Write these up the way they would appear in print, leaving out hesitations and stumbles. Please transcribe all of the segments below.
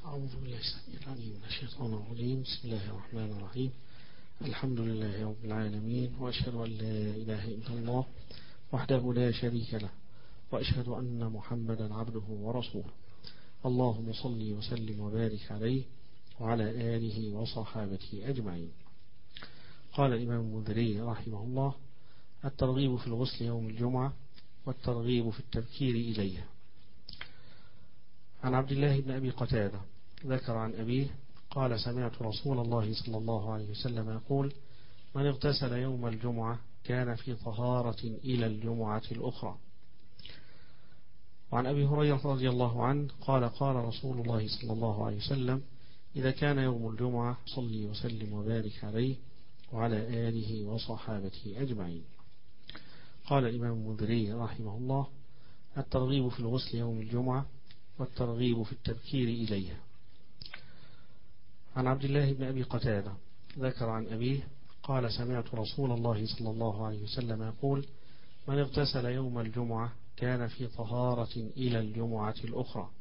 أعوذ بالله السميع العليم من الشيطان الرجيم. بسم الله الرحمن الرحيم. الحمد لله رب العالمين، وأشهد أن لا إله إلا الله وحده لا شريك له، وأشهد أن محمدا عبده ورسوله. اللهم صل وسلم وبارك عليه وعلى آله وصحابته أجمعين. قال الإمام المنذري رحمه الله: الترغيب في الغسل يوم الجمعة والترغيب في التبكير إليها. عن عبد الله بن أبي قتادة ذكر عن أبيه قال: سمعت رسول الله صلى الله عليه وسلم يقول: من اغتسل يوم الجمعة كان في طهارة إلى الجمعة الأخرى. وعن أبي هريرة رضي الله عنه قال: قال رسول الله صلى الله عليه وسلم: إذا كان يوم الجمعة صلي وسلم وبارك عليه وعلى آله وصحابته أجمعين. قال الإمام المنذري رحمه الله: الترغيب في الغسل يوم الجمعة والترغيب في التبكير إليها. عن عبد الله بن أبي قتادة ذكر عن أبيه قال: سمعت رسول الله صلى الله عليه وسلم يقول: من اغتسل يوم الجمعة كان في طهارة إلى الجمعة الأخرى.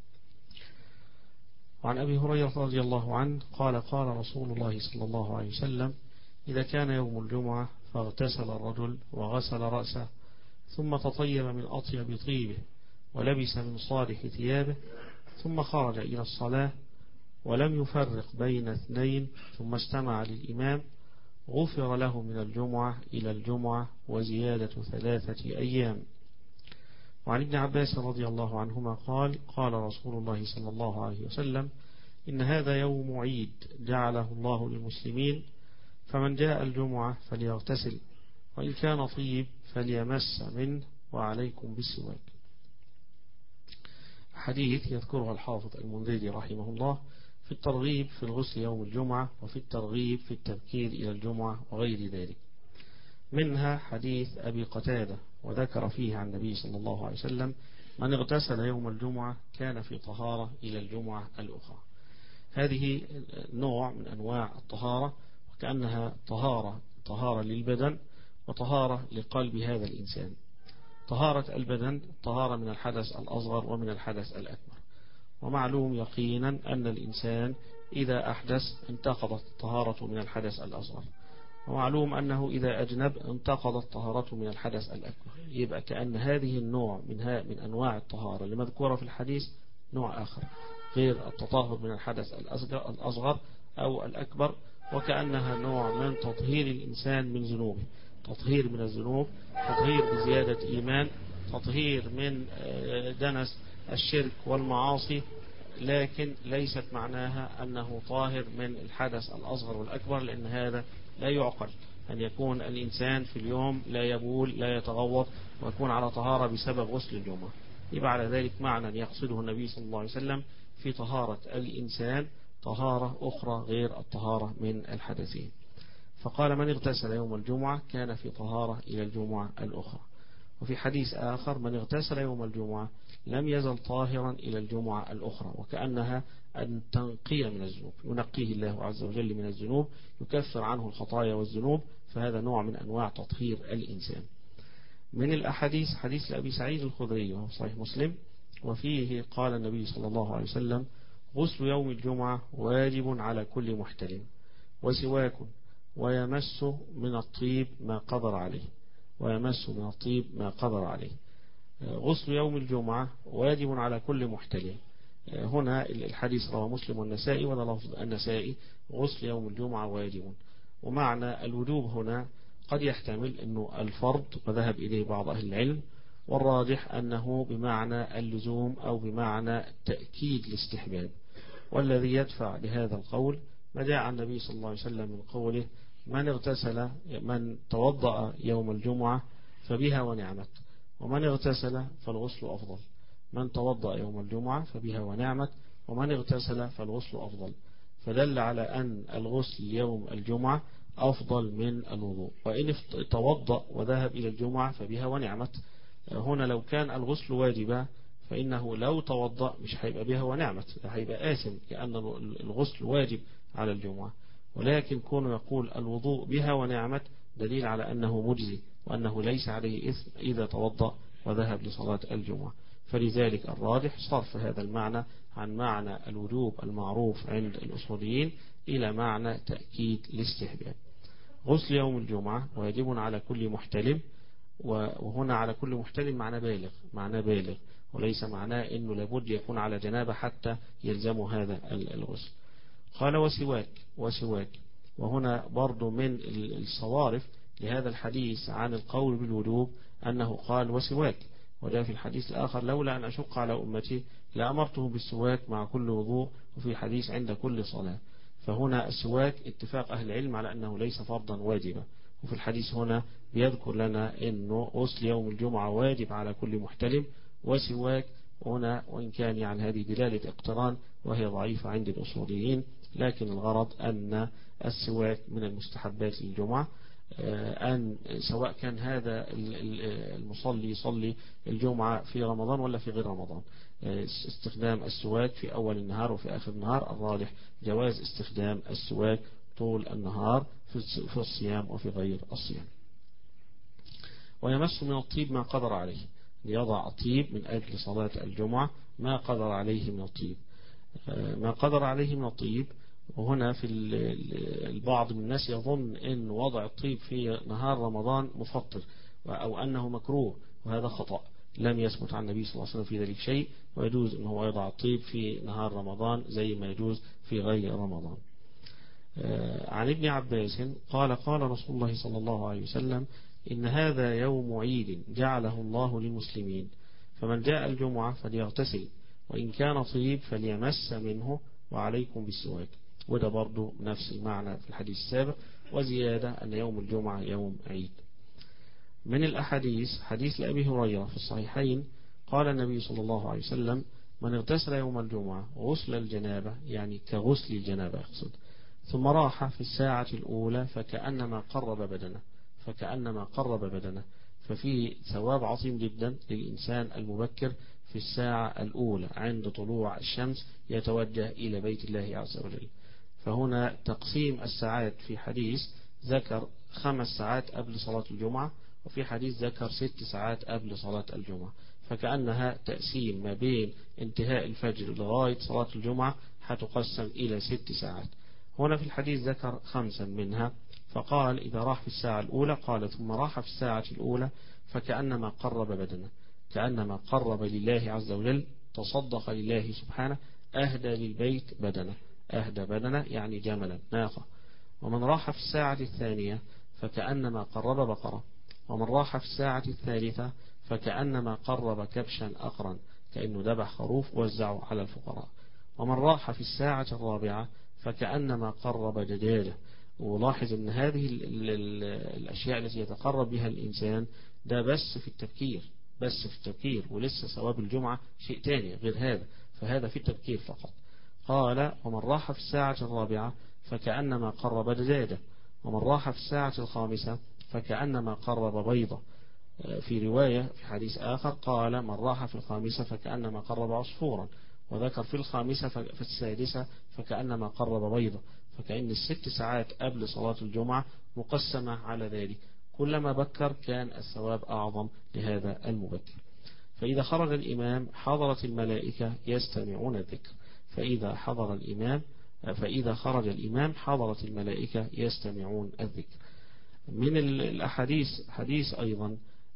وعن أبي هريرة رضي الله عنه قال: قال رسول الله صلى الله عليه وسلم: إذا كان يوم الجمعة فاغتسل الرجل وغسل رأسه ثم تطيب من أطيب طيبه ولبس من صالح ثيابه ثم خرج إلى الصلاة ولم يفرق بين اثنين ثم استمع للإمام غفر له من الجمعة إلى الجمعة وزيادة 3 أيام. وعن ابن عباس رضي الله عنهما قال: قال رسول الله صلى الله عليه وسلم: إن هذا يوم عيد جعله الله للمسلمين، فمن جاء الجمعة فليغتسل، وإن كان طيب فليمس منه، وعليكم بالسواك. حديث يذكرها الحافظ المنذري رحمه الله في الترغيب في الغسل يوم الجمعة وفي الترغيب في التبكير إلى الجمعة وغير ذلك. منها حديث أبي قتادة وذكر فيه عن النبي صلى الله عليه وسلم: من اغتسل يوم الجمعة كان في طهارة إلى الجمعة الأخرى. هذه نوع من أنواع الطهارة، وكأنها طهارة للبدن وطهارة لقلب هذا الإنسان. طهارة البدن طهارة من الحدث الأصغر ومن الحدث الأكبر، ومعلوم يقينا أن الإنسان إذا أحدث انتقضت طهارته من الحدث الأصغر، ومعلوم أنه إذا أجنب انتقضت طهارته من الحدث الأكبر. يبقى كأن هذه النوع من أنواع الطهارة المذكورة في الحديث نوع آخر غير التطهر من الحدث الأصغر أو الأكبر، وكأنها نوع من تطهير الإنسان من ذنوبه، تطهير من الذنوب، تطهير بزيادة إيمان، تطهير من دنس الشرك والمعاصي، لكن ليست معناها أنه طاهر من الحدث الأصغر والأكبر، لأن هذا لا يعقل أن يكون الإنسان في اليوم لا يبول لا يتغوط ويكون على طهارة بسبب غسل الجمعة. يبقى على ذلك معنى يقصده النبي صلى الله عليه وسلم في طهارة الإنسان طهارة أخرى غير الطهارة من الحدثين. فقال: من اغتسل يوم الجمعة كان في طهارة إلى الجمعة الأخرى. وفي حديث آخر: من اغتسل يوم الجمعة لم يزل طاهرا إلى الجمعة الأخرى، وكأنها أن تنقي من الذنوب، ينقيه الله عز وجل من الذنوب، يكفر عنه الخطايا والذنوب، فهذا نوع من أنواع تطهير الإنسان. من الأحاديث حديث لأبي سعيد الخدري وهو صحيح مسلم، وفيه قال النبي صلى الله عليه وسلم: غسل يوم الجمعة واجب على كل محتلم، وسواك، ويمس من الطيب ما قدر عليه، ويمس من الطيب ما قدر عليه. غسل يوم الجمعة واجب على كل محتلم. هنا الحديث رواه مسلم والنسائي، ولا لفظ النسائي: غسل يوم الجمعة واجب. ومعنى الوجوب هنا قد يحتمل أنه الفرض، وذهب إليه بعض أهل العلم، والراجح أنه بمعنى اللزوم أو بمعنى تأكيد الاستحباب. والذي يدفع لهذا القول ما جاء عن النبي صلى الله عليه وسلم من قوله: من توضأ يوم الجمعة فبها ونعمت، ومن اغتسل فالغسل أفضل. من توضأ يوم الجمعة فبها ونعمت، ومن اغتسل فالغسل أفضل. فدل على أن الغسل يوم الجمعة أفضل من الوضوء، وإن توضأ وذهب إلى الجمعة فبها ونعمت. هنا لو كان الغسل واجبا فإنه لو توضأ مش هيبقى بها ونعمت، هيبقى آثم، لأن الغسل واجب على الجمعة. ولكن كونه يقول الوضوء بها ونعمت دليل على أنه مجزي، وأنه ليس عليه إثم إذا توضأ وذهب لصلاة الجمعة. فلذلك الراجح صرف هذا المعنى عن معنى الوجوب المعروف عند الأصوليين إلى معنى تأكيد الاستحباب. غسل يوم الجمعة واجب على كل محتلم، وهنا على كل محتلم معنى بالغ وليس معناه أنه لابد يكون على جنابة حتى يلزم هذا الغسل. قال وسواك، وهنا برضو من الصوارف لهذا الحديث عن القول بالوجوب أنه قال وسواك، وجاء في الحديث الآخر لولا أن أشق على أمتي لأمرته بالسواك مع كل وضوء، وفي حديث عند كل صلاة. فهنا السواك اتفاق أهل العلم على أنه ليس فرضا واجبا، وفي الحديث هنا بيذكر لنا أنه غسل يوم الجمعة واجب على كل محتلم وسواك هنا، وإن كان يعني هذه دلالة اقتران وهي ضعيفة عند الأصوليين، لكن الغرض أن السواك من المستحبات للجمعة، أن سواء كان هذا المصلي يصلي الجمعة في رمضان ولا في غير رمضان، استخدام السواك في أول النهار وفي آخر النهار، الراجح جواز استخدام السواك طول النهار في الصيام وفي غير الصيام. ويمس من الطيب ما قدر عليه، ليضع الطيب من أجل صلاة الجمعة ما قدر عليه من الطيب. ما قدر عليه من الطيب، وهنا في البعض من الناس يظن أن وضع الطيب في نهار رمضان مفطر أو أنه مكروه، وهذا خطأ. لم يثبت عن النبي صلى الله عليه وسلم في ذلك شيء، ويجوز أنه يضع الطيب في نهار رمضان زي ما يجوز في غير رمضان. عن ابن عباس قال قال رسول الله صلى الله عليه وسلم إن هذا يوم عيد جعله الله للمسلمين، فمن جاء الجمعة فليغتسل، وإن كان طيب فليمس منه، وعليكم بالسواك. وده برضو نفس المعنى في الحديث السابق، وزيادة أن يوم الجمعة يوم عيد. من الأحاديث حديث لأبي هريرة في الصحيحين قال النبي صلى الله عليه وسلم من اغتسل يوم الجمعة غسل الجنابة، يعني كغسل الجنابة يقصد، ثم راح في الساعة الأولى فكأنما قرب بدنه، ففيه ثواب عظيم جدا للإنسان المبكر في الساعة الأولى عند طلوع الشمس يتوجه إلى بيت الله عز وجل. فهنا تقسيم الساعات في حديث ذكر 5 ساعات قبل صلاة الجمعة، وفي حديث ذكر 6 ساعات قبل صلاة الجمعة، فكأنها تقسيم ما بين انتهاء الفجر لغاية صلاة الجمعة هتقسم إلى 6 ساعات. هنا في الحديث ذكر 5 منها، فقال إذا راح في الساعة الأولى، قال ثم راح في الساعة الأولى فكأنما قرب بدنه، كأنما قرب لله عز وجل، تصدق لله سبحانه، أهدى للبيت بدنه، أهدى بدنه يعني جملا ناقة. ومن راح في الساعة الثانية فكأنما قرب بقرة، ومن راح في الساعة الثالثة فكأنما قرب كبشا أقرا، كأنه ذبح خروف وزعه على الفقراء، ومن راح في الساعة الرابعة فكأنما قرب دجاجة. ولاحظ أن هذه الأشياء التي يتقرب بها الإنسان ده بس في التبكير، ولسه ثواب الجمعة شيء تاني غير هذا، فهذا في التبكير فقط. قال ومن راح في الساعة الرابعة فكأنما قرب دجاجة، ومن راح في الساعة الخامسة فكأنما قرب بيضة. في رواية في حديث آخر قال من راح في الخامسة فكأنما قرب عصفورا، وذكر في الخامسة في السادسة فكأنما قرب بيضة. فكأن 6 ساعات قبل صلاة الجمعة مقسمة على ذلك، كلما بكر كان الثواب أعظم لهذا المبكر. فإذا خرج الإمام حضرت الملائكة يستمعون الذكر، فإذا خرج الإمام حضرت الملائكة يستمعون الذكر. من الأحاديث حديث أيضا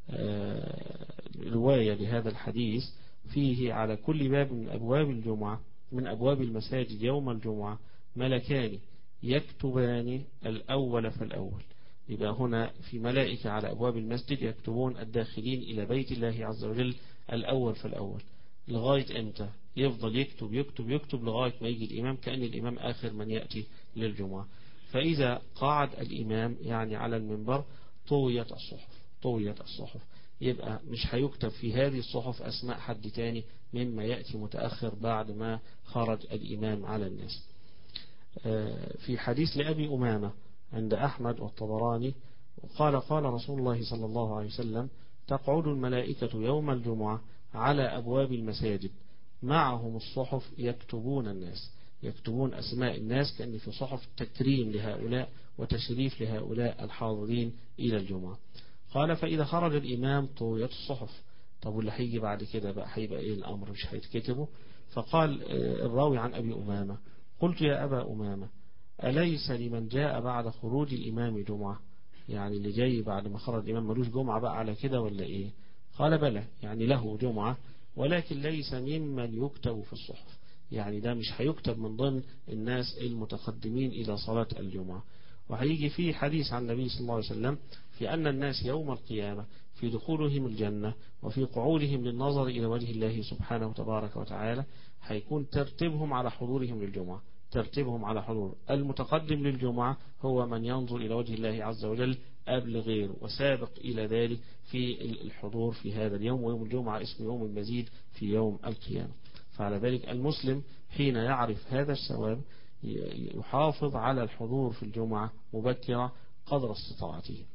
رواية لهذا الحديث فيه على كل باب من أبواب الجمعة من أبواب المساجد يوم الجمعة ملكان يكتبان الأول فالأول. يبقى هنا في ملائكة على أبواب المسجد يكتبون الداخلين إلى بيت الله عز وجل الأول فالأول. لغاية أمتى؟ يفضل يكتب لغاية ما يجي الإمام، كأن الإمام آخر من يأتي للجمعة. فإذا قعد الإمام يعني على المنبر طويت الصحف، يبقى مش هيكتب في هذه الصحف أسماء حد تاني مما يأتي متأخر بعد ما خرج الإمام على الناس. في حديث لأبي أمامة عند أحمد والطبراني قال رسول الله صلى الله عليه وسلم تقعد الملائكة يوم الجمعة على أبواب المساجد معهم الصحف يكتبون أسماء الناس، كأن في صحف تكريم لهؤلاء وتشريف لهؤلاء الحاضرين إلى الجمعة. قال فإذا خرج الإمام طويت الصحف طب واللي هيجي بعد كده بقى هيبقى إيه الأمر؟ مش هيتكتبه؟ فقال الراوي عن أبي أمامة: قلت يا أبا أمامة أليس لمن جاء بعد خروج الإمام جمعة؟ يعني اللي جاي بعد ما خرج الإمام ملوش جمعة بقى على كده ولا إيه؟ قال بلى، يعني له جمعة، ولكن ليس ممن يكتب في الصحف، يعني ده مش هيكتب من ضمن الناس المتقدمين إلى صلاة الجمعة. وهيجي فيه حديث عن النبي صلى الله عليه وسلم في أن الناس يوم القيامة في دخولهم الجنة وفي قعودهم للنظر إلى وجه الله سبحانه وتبارك وتعالى هيكون ترتيبهم على حضورهم للجمعة. ترتيبهم على حضور المتقدم للجمعة هو من ينظر إلى وجه الله عز وجل قبل غيره وسابق إلى ذلك في الحضور في هذا اليوم، ويوم الجمعة اسم يوم المزيد في يوم القيامة. فعلى ذلك المسلم حين يعرف هذا الثواب يحافظ على الحضور في الجمعة مبكرة قدر استطاعته.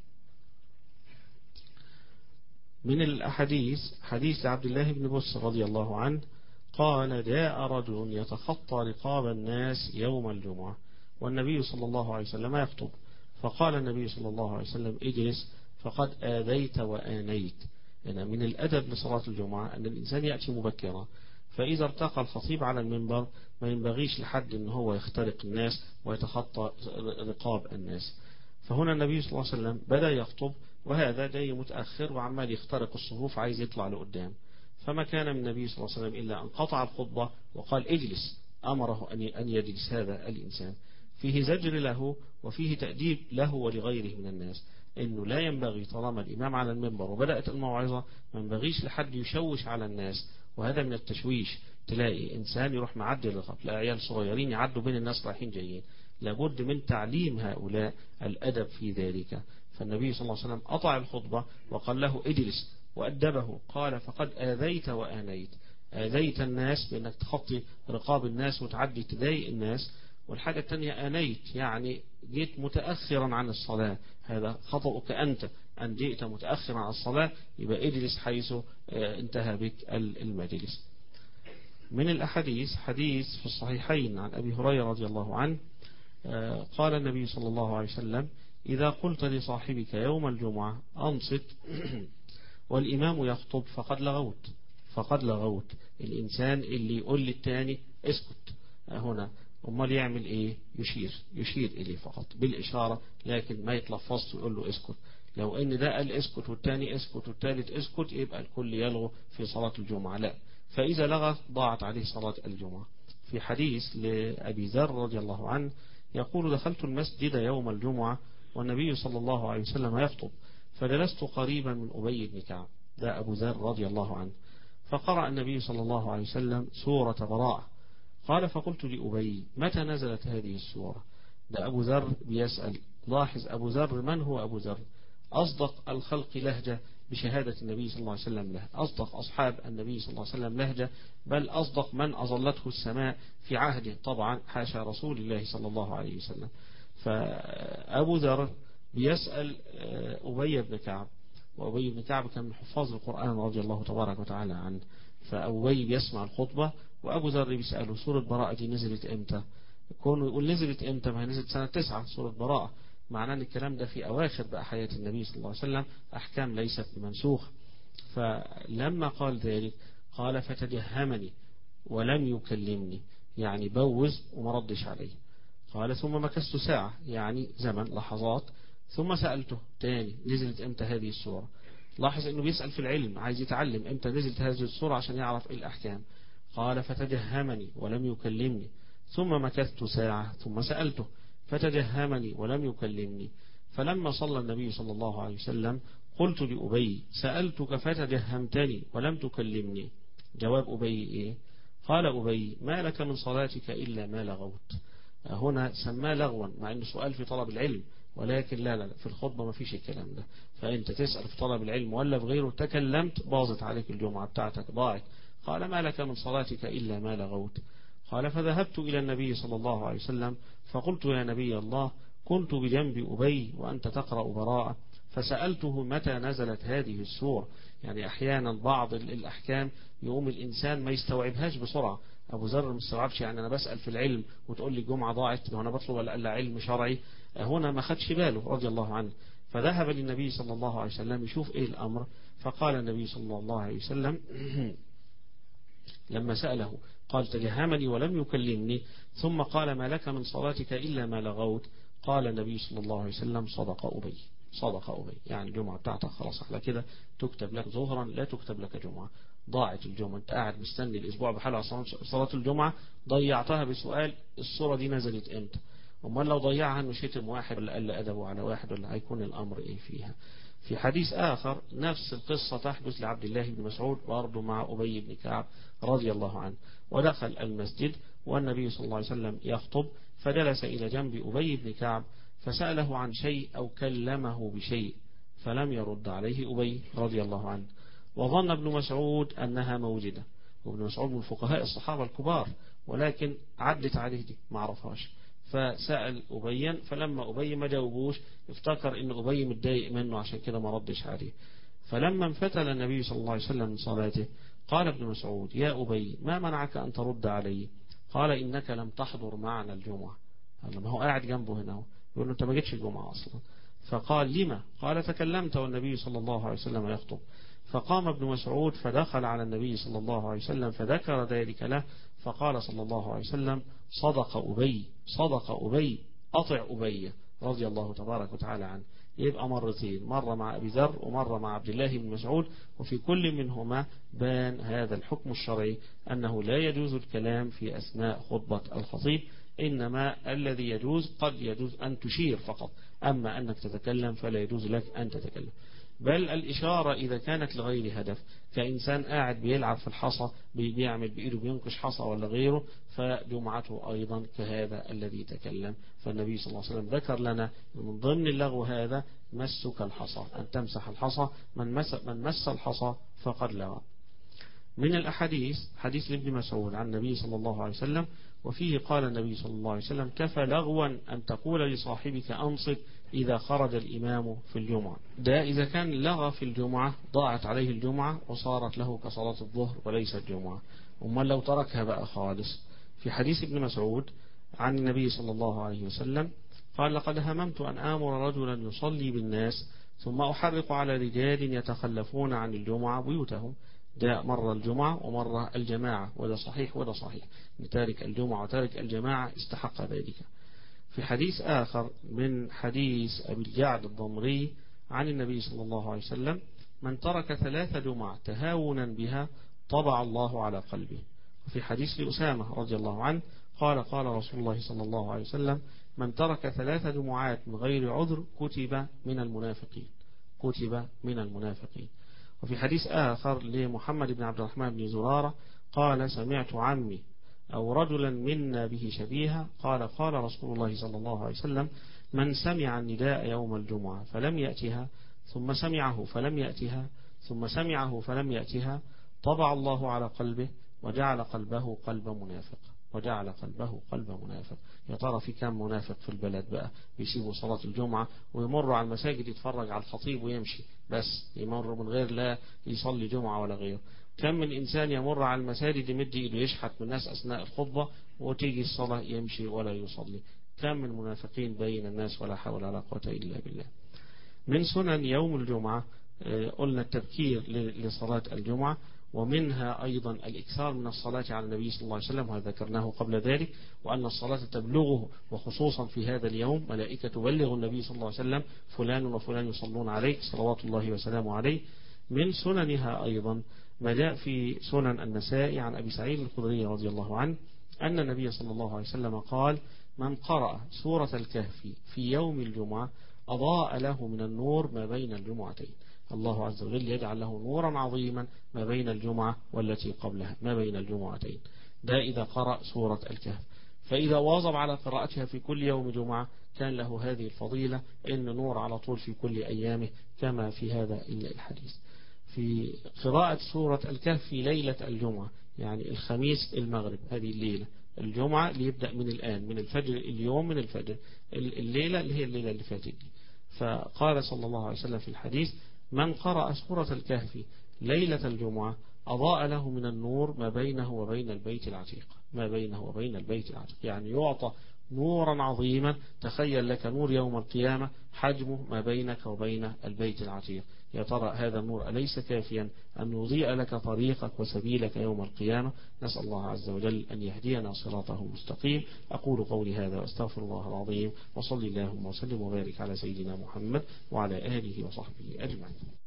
من الأحاديث حديث عبد الله بن بسر رضي الله عنه قال: جاء رجل يتخطى رقاب الناس يوم الجمعة والنبي صلى الله عليه وسلم يخطب، فقال النبي صلى الله عليه وسلم: اجلس فقد آذيت وآنيت. يعني من الأدب لصلاة الجمعة أن الإنسان يأتي مبكرا، فإذا ارتقى الخطيب على المنبر ما ينبغيش لحد أن هو يخترق الناس ويتخطى رقاب الناس. فهنا النبي صلى الله عليه وسلم بدأ يخطب وهذا جاي متأخر وعمال يخترق الصفوف عايز يطلع لقدام، فما كان من النبي صلى الله عليه وسلم إلا أن قطع الخطبة وقال: اجلس، أمره أن يجلس هذا الإنسان. فيه زجر له وفيه تأديب له ولغيره من الناس، إنه لا ينبغي طالما الإمام على المنبر وبدأت الموعظة ما ينبغيش لحد يشوش على الناس، وهذا من التشويش. تلاقي إنسان يروح معدي الرقاب، لا عيال صغيرين يعدوا بين الناس رايحين جايين، لابد من تعليم هؤلاء الأدب في ذلك. فالنبي صلى الله عليه وسلم قطع الخطبة وقال له: اجلس، وأدبه. قال: فقد آذيت وآنيت، آذيت الناس بأنك تخطي رقاب الناس وتعدي تضايق الناس، والحاجة الثانية آنيت يعني جيت متأخرا عن الصلاة، هذا خطأك أنت أن جئت متأخرا عن الصلاة، يبقى اجلس حيث انتهى بك المجلس. من الأحاديث حديث في الصحيحين عن أبي هريرة رضي الله عنه قال النبي صلى الله عليه وسلم: إذا قلت لصاحبك يوم الجمعة أنصت والإمام يخطب فقد لغوت. الإنسان اللي يقول للتاني اسكت هنا، أمال يعمل إيه؟ يشير إليه فقط بالإشارة، لكن ما يتلفظ ويقول له اسكت. لو إن ده قال اسكت والتاني اسكت والتالت اسكت يبقى الكل يلغو في صلاة الجمعة، لا، فإذا لغى ضاعت عليه صلاة الجمعة. في حديث لأبي ذر رضي الله عنه يقول: دخلت المسجد يوم الجمعة والنبي صلى الله عليه وسلم يخطب، فجلست قريبا من أبي بن كعب، ده أبو ذر رضي الله عنه، فقرأ النبي صلى الله عليه وسلم سورة براءة. قال: فقلت لأبي: متى نزلت هذه السورة؟ ده أبو ذر بيسأل. لاحظ أبو ذر، من هو أبو ذر؟ أصدق الخلق لهجة بشهادة النبي صلى الله عليه وسلم له، أصدق أصحاب النبي صلى الله عليه وسلم لهجة، بل أصدق من أظلته السماء في عهده، طبعا حاشا رسول الله صلى الله عليه وسلم. فأبو ذر بيسأل أبي بن كعب، وأبي بن كعب كان من حفاظ القرآن رضي الله تبارك وتعالى عنه، فأبي بيسمع الخطبة وأبو ذر بيسأله: سورة براءة دي نزلت إمتى؟ كونه يقول نزلت إمتى؟ ما هي نزلت سنة 9 سورة براءة، معناه أن الكلام ده في أواخر بقى حياة النبي صلى الله عليه وسلم، أحكام ليست بمنسوخ. فلما قال ذلك قال: فتجهمني ولم يكلمني، يعني بوز وما ردش عليه. قال: ثم مكثت ساعة، يعني زمن لحظات، ثم سألته تاني: نزلت امتى هذه السورة؟ لاحظ انه بيسأل في العلم، عايز يتعلم امتى نزلت هذه السورة عشان يعرف الأحكام. قال: فتجهمني ولم يكلمني، ثم مكثت ساعة ثم سألته فتجهمني ولم يكلمني، فلما صلى النبي صلى الله عليه وسلم قلت لأبي: سألتك فتجهمتني ولم تكلمني. جواب أبي إيه؟ قال أبي: ما لك من صلاتك إلا ما لغوت. هنا سماه لغوا مع أنه سؤال في طلب العلم، ولكن لا في الخطبة ما فيش الكلام ده، فأنت تسأل في طلب العلم ولا في غيره تكلمت باظت عليك الجمعة بتاعتك ضاعت. قال: ما لك من صلاتك إلا ما لغوت. قال: فذهبت إلى النبي صلى الله عليه وسلم فقلت: يا نبي الله، كنت بجنب أبي وأنت تقرأ براءة، فسألته متى نزلت هذه السورة. يعني أحيانا بعض الأحكام يقوم الإنسان ما يستوعبهاش بسرعة. أبو ذر ما استوعبش، يعني أنا بسأل في العلم وتقول لي الجمعة ضاعت وأنا بطلب ولا علم شرعي. هنا ما خدش باله رضي الله عنه، فذهب للنبي صلى الله عليه وسلم يشوف إيه الأمر. فقال النبي صلى الله عليه وسلم لما سأله قال تجهمني ولم يكلمني، ثم قال ما لك من صلاتك إلا ما لغوت. قال النبي صلى الله عليه وسلم صدق أبي، صدق أبي، يعني الجمعة بتاعتك خلاص على كده تكتب لك ظهرا لا تكتب لك جمعة. ضاعت الجمعة، انت قاعد مستني الأسبوع بحاله على صلاة الجمعة، ضيعتها بسؤال الصورة دي نزلت امتى. امال لو ضيعها انه شتم واحد ولا قل أدبه على واحد، ولا هيكون الأمر ايه فيها. في حديث آخر نفس القصة تحدث لعبد الله بن مسعود برضه مع أبي بن كعب رضي الله عنه. ودخل المسجد والنبي صلى الله عليه وسلم يخطب، فجلس إلى جنب أبي بن كعب فسأله عن شيء أو كلمه بشيء فلم يرد عليه أبي رضي الله عنه. وظن ابن مسعود أنها موجدة، وابن مسعود من فقهاء الصحابة الكبار، ولكن عدت عليه دي ما عرفهاش. فسأل أبي، فلما أبي ما جاوبوش افتكر إن أبي متضايق منه عشان كده ما ردش عليه. فلما انفتل النبي صلى الله عليه وسلم من صلاته قال ابن مسعود يا أبي ما منعك أن ترد علي؟ قال إنك لم تحضر معنا الجمعة. لما هو قاعد جنبه هنا يقول له أنت ما جيتش الجمعة أصلا. فقال لما؟ قال تكلمت والنبي صلى الله عليه وسلم يخطب. فقام ابن مسعود فدخل على النبي صلى الله عليه وسلم فذكر ذلك له، فقال صلى الله عليه وسلم صدق أبي، صدق أبي، أطع أبي رضي الله تبارك وتعالى عنه. يبقى مرتين، مرة مع أبي ذر ومرة مع عبد الله بن مسعود، وفي كل منهما بان هذا الحكم الشرعي أنه لا يجوز الكلام في أثناء خطبة الخطيب، إنما الذي يجوز قد يجوز أن تشير فقط، أما أنك تتكلم فلا يجوز لك أن تتكلم. بل الإشارة إذا كانت لغير هدف، كإنسان قاعد بيلعب في الحصى بيعمل بإيده بينقش حصى ولا غيره، فجمعته أيضا كهذا الذي تكلم. فالنبي صلى الله عليه وسلم ذكر لنا من ضمن اللغو هذا مسك الحصى، أن تمسح الحصى، من مس الحصى فقد لغى. من الأحاديث حديث ابن مسعود عن النبي صلى الله عليه وسلم، وفيه قال النبي صلى الله عليه وسلم كفى لغوا أن تقول لصاحبك أنصت إذا خرج الإمام في الجمعة. ده إذا كان لغى في الجمعة ضاعت عليه الجمعة وصارت له كصلاة الظهر وليست جمعة. أمال لو تركها بقى خالص. في حديث ابن مسعود عن النبي صلى الله عليه وسلم قال لقد هممت أن آمر رجلا يصلي بالناس ثم أحرق على رجال يتخلفون عن الجمعة بيوتهم. ده مرة الجمعة ومرة الجماعة، وده صحيح وده صحيح، تارك الجمعة وتارك الجماعة استحق ذلك. في حديث آخر من حديث أبي الجعد الضمري عن النبي صلى الله عليه وسلم من ترك 3 جمع تهاونا بها طبع الله على قلبه. وفي حديث لأسامة رضي الله عنه قال قال رسول الله صلى الله عليه وسلم من ترك 3 جمعات من غير عذر كتب من المنافقين، كتب من المنافقين. وفي حديث آخر لمحمد بن عبد الرحمن بن زرارة قال سمعت عمي أو رجلا منا به شبيها قال قال رسول الله صلى الله عليه وسلم من سمع النداء يوم الجمعة فلم يأتها ثم سمعه فلم يأتها ثم سمعه فلم يأتها طبع الله على قلبه وجعل قلبه قلب منافق، وجعل قلبه قلب منافق. يا ترى في كم منافق في البلد بقى بيسيبوا صلاة الجمعة ويمروا على المساجد يتفرج على الخطيب ويمشي، بس يمر من غير لا يصلي جمعة ولا غيره. كم من إنسان يمر على المساجد يمد إيده يشحت من الناس أثناء الخطبة وتيجي الصلاة يمشي ولا يصلي. كم من منافقين بين الناس ولا حول ولا قوة إلا بالله. من سنن يوم الجمعة قلنا التبكير لصلاة الجمعة، ومنها أيضا الإكثار من الصلاة على النبي صلى الله عليه وسلم، وهذا ذكرناه قبل ذلك، وأن الصلاة تبلغه، وخصوصا في هذا اليوم ملائكة تبلغ النبي صلى الله عليه وسلم فلان وفلان يصلون عليه صلوات الله وسلامه عليه. من سننها أيضا ما جاء في سنن النسائي عن أبي سعيد الخدري رضي الله عنه أن النبي صلى الله عليه وسلم قال من قرأ سورة الكهف في يوم الجمعة أضاء له من النور ما بين الجمعتين. الله عز وجل يجعل له نورا عظيما ما بين الجمعة والتي قبلها، ما بين الجمعتين. ده إذا قرأ سورة الكهف. فإذا واظب على قراءتها في كل يوم جمعة كان له هذه الفضيلة إن نور على طول في كل أيامه كما في هذا الحديث. في قراءة سورة الكهف في ليلة الجمعة يعني الخميس المغرب، هذه الليلة الجمعة اللي يبدأ من الآن من الفجر، اليوم من الفجر، الليلة اللي هي الليلة اللي فاتت دي. فقال صلى الله عليه وسلم في الحديث من قرأ سورة الكهف ليلة الجمعة أضاء له من النور ما بينه وبين البيت العتيق. ما بينه وبين البيت العتيق، يعني يعطى نورا عظيما. تخيل لك نور يوم القيامة حجمه ما بينك وبين البيت العتيق. يا ترى هذا النور أليس كافيا أن يضيء لك طريقك وسبيلك يوم القيامة؟ نسأل الله عز وجل أن يهدينا صراطه المستقيم. أقول قولي هذا وأستغفر الله العظيم، وصلي اللهم وسلم وبارك على سيدنا محمد وعلى آله وصحبه أجمعين.